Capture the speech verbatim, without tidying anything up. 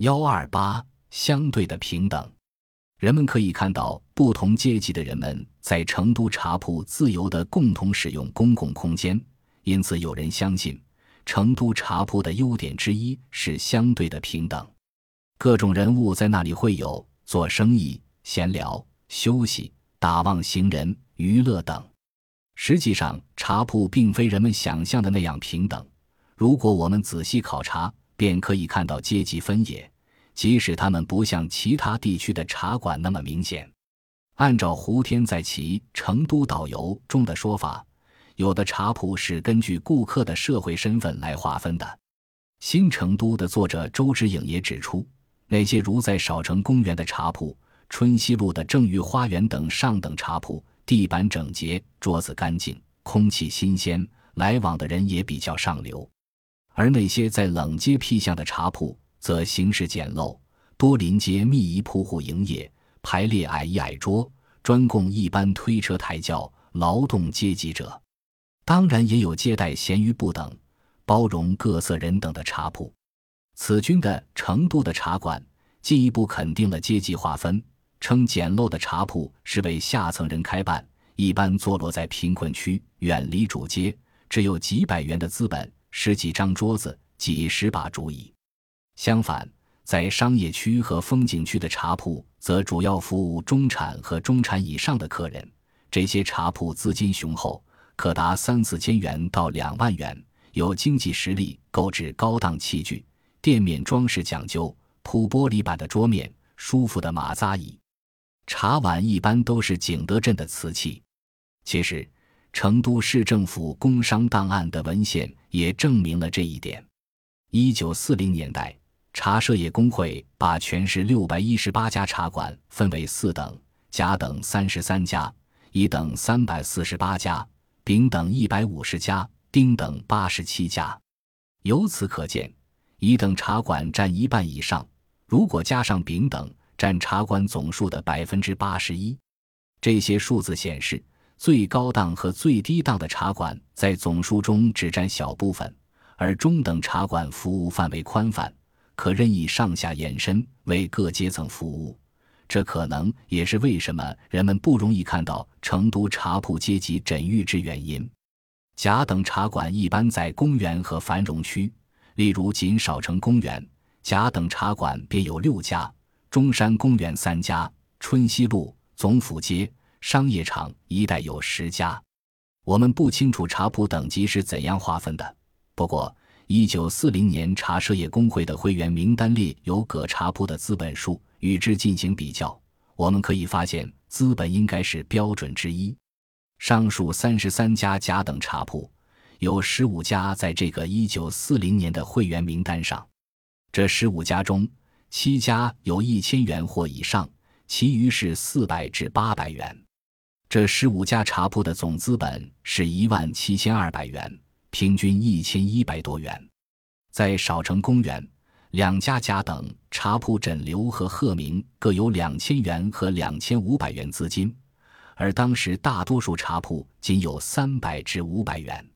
一二八相对的平等。人们可以看到不同阶级的人们在成都茶铺自由地共同使用公共空间，因此有人相信成都茶铺的优点之一是相对的平等。各种人物在那里会有，做生意、闲聊、休息、打望行人、娱乐等。实际上茶铺并非人们想象的那样平等，如果我们仔细考察，便可以看到阶级分野，即使他们不像其他地区的茶馆那么明显。按照胡天在其《成都导游》中的说法，有的茶铺是根据顾客的社会身份来划分的。新成都的作者周之颖也指出，那些如在少城公园的茶铺、春熙路的正玉花园等上等茶铺，地板整洁，桌子干净，空气新鲜，来往的人也比较上流。而那些在冷街僻巷的茶铺则形式简陋，多临街密一铺户营业，排列矮一矮桌，专供一般推车抬轿劳动阶级者。当然也有接待闲余不等，包容各色人等的茶铺。此君的《成都的茶馆》进一步肯定了阶级划分，称简陋的茶铺是为下层人开办，一般坐落在贫困区，远离主街，只有几百元的资本，十几张桌子，几十把竹椅。相反，在商业区和风景区的茶铺则主要服务中产和中产以上的客人，这些茶铺资金雄厚，可达三四千元到两万元，有经济实力购置高档器具，店面装饰讲究，铺玻璃板的桌面，舒服的马扎椅。茶碗一般都是景德镇的瓷器。其实成都市政府工商档案的文献也证明了这一点。一九四零年代，茶社业工会把全市六百一十八家茶馆分为四等，甲等三十三家，乙等三百四十八家，丙等一百五十家，丁等八十七家。由此可见，乙等茶馆占一半以上，如果加上丙等，占茶馆总数的 百分之八十一。 这些数字显示，最高档和最低档的茶馆在总数中只占小部分，而中等茶馆服务范围宽泛，可任意上下延伸，为各阶层服务。这可能也是为什么人们不容易看到成都茶铺阶级轸喻之原因。甲等茶馆一般在公园和繁荣区，例如仅少城公园，甲等茶馆便有六家，中山公园三家，春熙路、总府街、商业场一带有十家。我们不清楚茶铺等级是怎样划分的，不过一九四零年茶社业工会的会员名单列有各茶铺的资本数，与之进行比较，我们可以发现资本应该是标准之一。上述三十三家甲等茶铺，有十五家在这个一九四零年的会员名单上，这十五家中七家有一千元或以上，其余是四百至八百元。这十五家茶铺的总资本是一万七千二百元，平均一千一百多元。在少城公园，两家甲等茶铺枕流和鹤鸣各有两千元和两千五百元资金，而当时大多数茶铺仅有三百至五百元。